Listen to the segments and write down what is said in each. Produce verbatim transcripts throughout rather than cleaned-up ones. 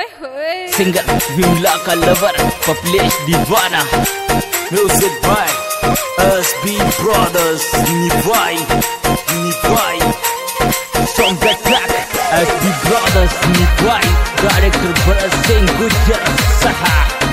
Singer Vimla का lover Paplesh दीवाना। Music by SB brothers निभाई निभाई सॉन्ग का ट्रैक एसबी ब्रदर्स निभाई डायरेक्टर भरत सिंह गुजर सहा।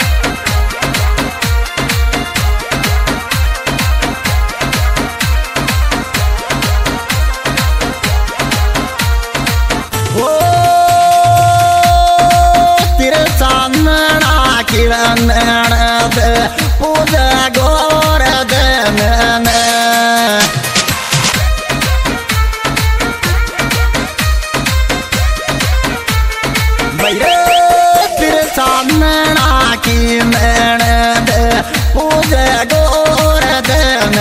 पूजा गोर देन भैया तेरे सामने की मैण दे पूजा गोर देन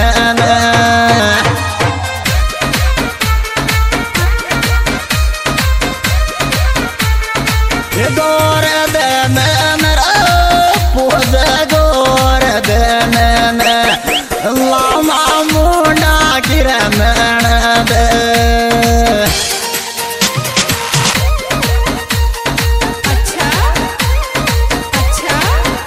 गोर देन पूजा लामा मुंडा किरण दे अच्छा अच्छा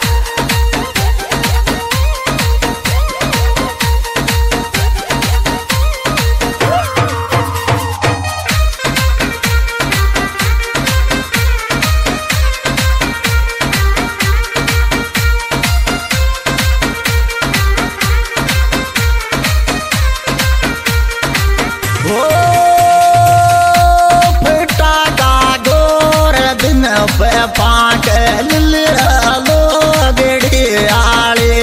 पाक लो गड़ी आले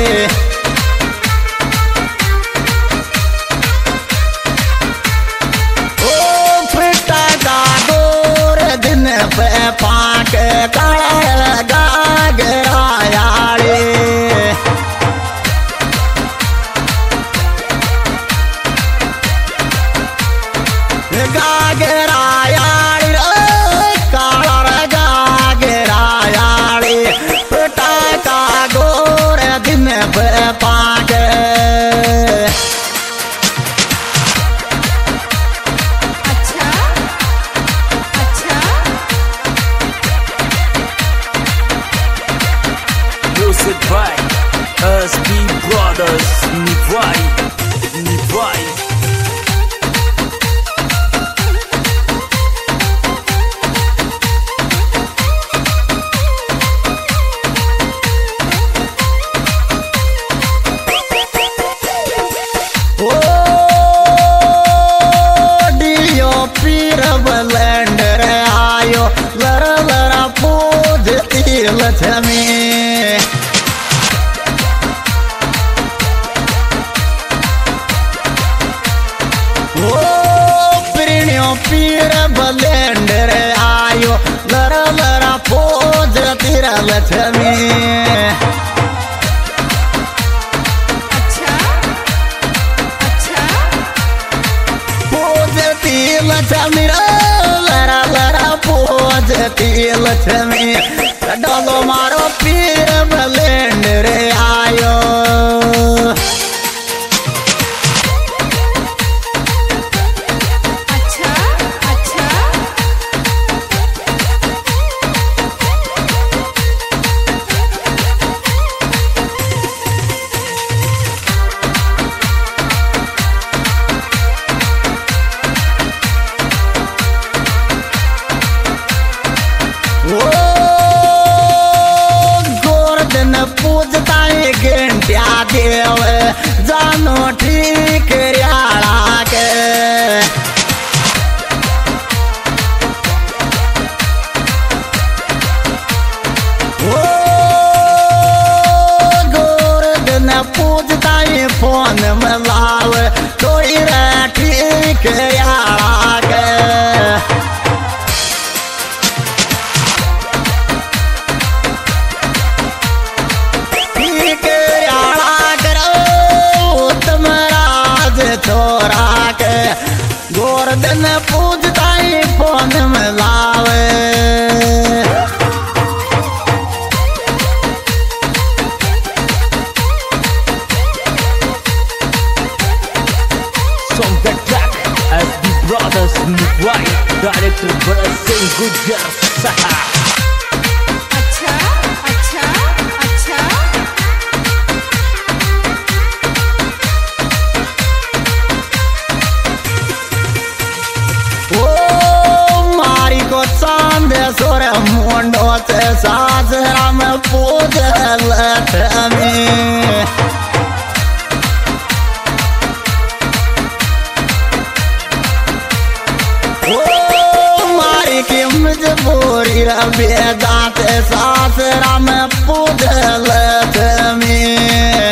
ओ फिटा का गोर दिन पे पाक काला गागरायाले गागरायाले पाग अच्छा अच्छा म्यूजिक बाय एसबी ब्रदर्स निभाई निभाई लैंडर आयो लरा लरा पूज तीलथ में ओ प्रणियो पीर बलेंडर आयो लरा लरा पूज तीलथ में अच्छा अच्छा पूज तीलथ मेरा लक्ष्मी डोलो मारो पीर बलेंडर आयो अच्छा अच्छा पूजता घंटिया देव जानो ठीक रियाला के ओ गोर दिन पूजता फोन में लाव कोई रे ठीक रियाला के छोरा के गोरधन पूजता फोन में लावे Song the track as the brothers Nikwai, director Bharat Singh Gujar Saha. बेजाते सासरा में पूजल में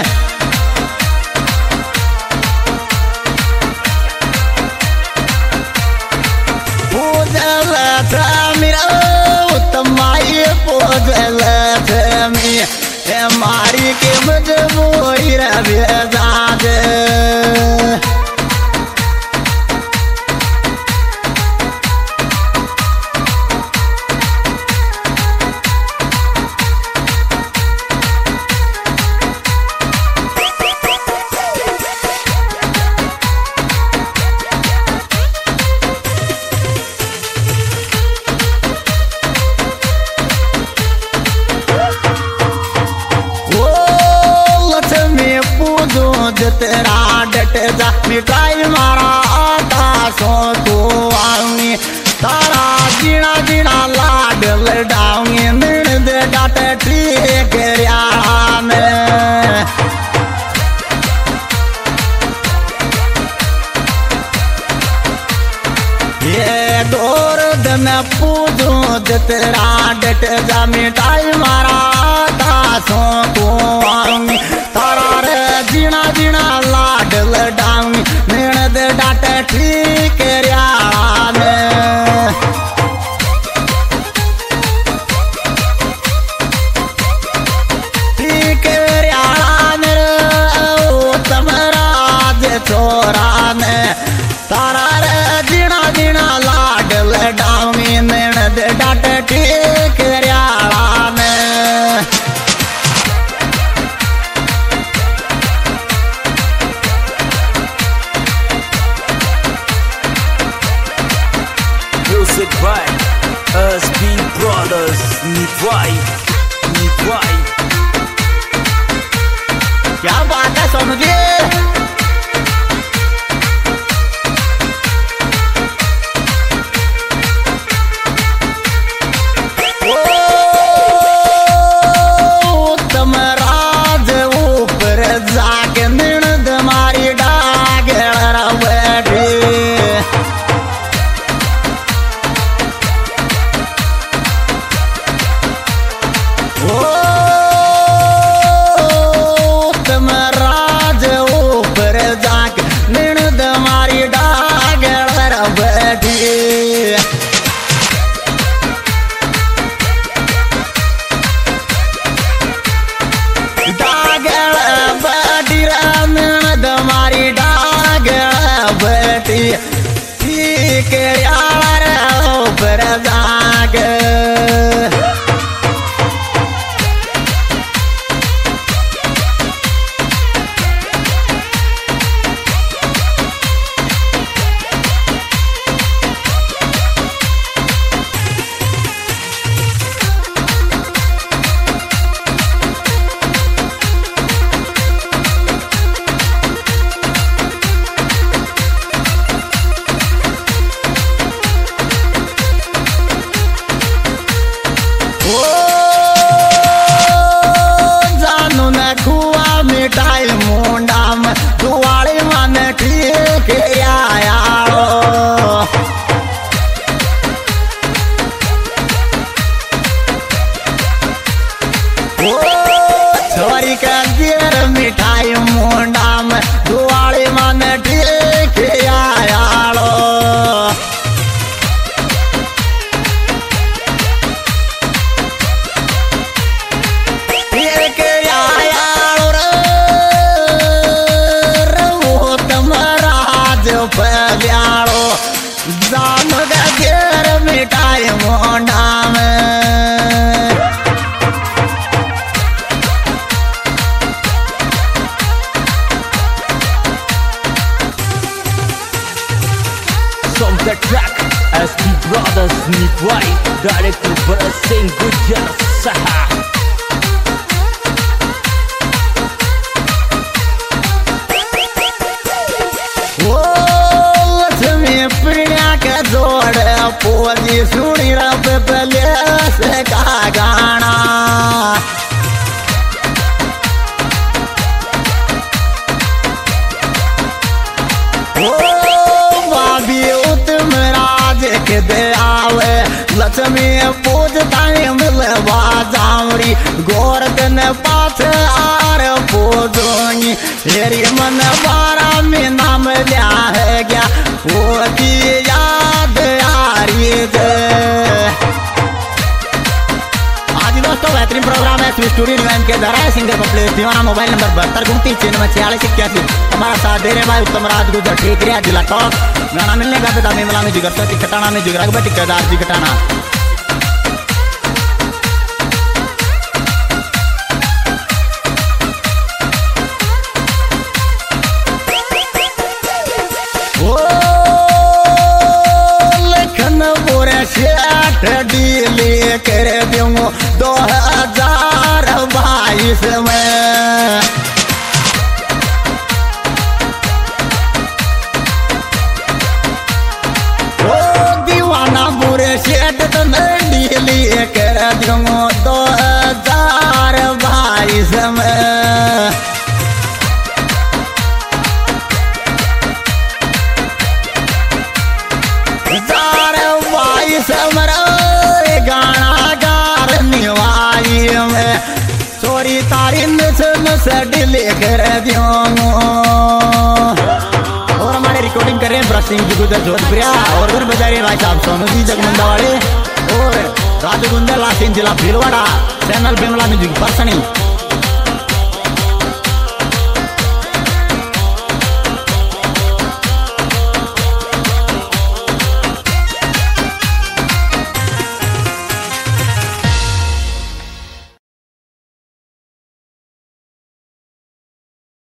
पूजल मेरा उत्तमाई पूजल में मारी के मजबूरी रे बेजाते तेरा डट जा मिठाई मारा आता सो तो आऊंगी तारा जीना जीना लाड लडाऊंगी मिण दे डाट ठीक में ये दौर दिन पूजो तेरा डट जा मिठाई मारा आता सो तो आऊंगी तारा रे जीना जीना लाड लडाऊंगी मेण दे डाट ठीक में ठीक मेरे तमराज छोरा ने तारा रे जीना जीना लाड लडाऊंगी मेण दे डाट ठीक में Music by S B Brothers. Nivai, Nivai. क्या बात है सोनू जी तमराज ऊपर जाके निण मारी डागेड़ बैठी तमराज ऊपर जाके निण मारी डागेड़ बैठी मारी डाग बेटी ठीक यार ऊपर जाग मिठाई मुंडा में दुआड़ी मन ठीक आया छोरी का देर मिठाई मुंडा में दुआड़ी मन ठीक आया जान गेर मिठाई मोंडा में From the track S B Brothers. Nivai, director Bharat Singh Gujar Saha. जोड़ पोजी सुनी रब पले से का गाना ओ भाभी उत्तम राज के दे आवे लक्ष्मी पूजता में बाजावरी गोर दिन पाथ आर पूजोनी तेरी मन बारा में नाम लिया है क्या वो की याद आ रही है। दोस्तों बेहतरीन प्रोग्राम है स्टूडियो न्यू के द्वारा सिंगर को प्ले दीवाना मोबाइल नंबर बहत्तर उनतीस छियानवे छियालीस इक्यासी हमारा साथ दे रहे भाई उत्तम राज गुजर ठीक है जिला टॉप गाना मिलने का बेटा मेमला में जिगर सती कटाना में जिगर अकबर टिकदार जी कटाना डीले कर दूँ दो हजार बाईस में ओ दीवाना बुरे सेठ तो डीले कर दूँ दो हजार बाईस में समरा गाना गार निवाई में चोरी तारी नस नस डिले कर दियो और हमारे रिकॉर्डिंग कर रहे हैं ब्रश सिंह जी गुजर जोधपुरिया और उधर बजा रहे भाई साहब सोनू जी जगमंदा वाले और राजू गुंदर लासिन जिला भीलवाड़ा चैनल बिमला म्यूजिक परसनी।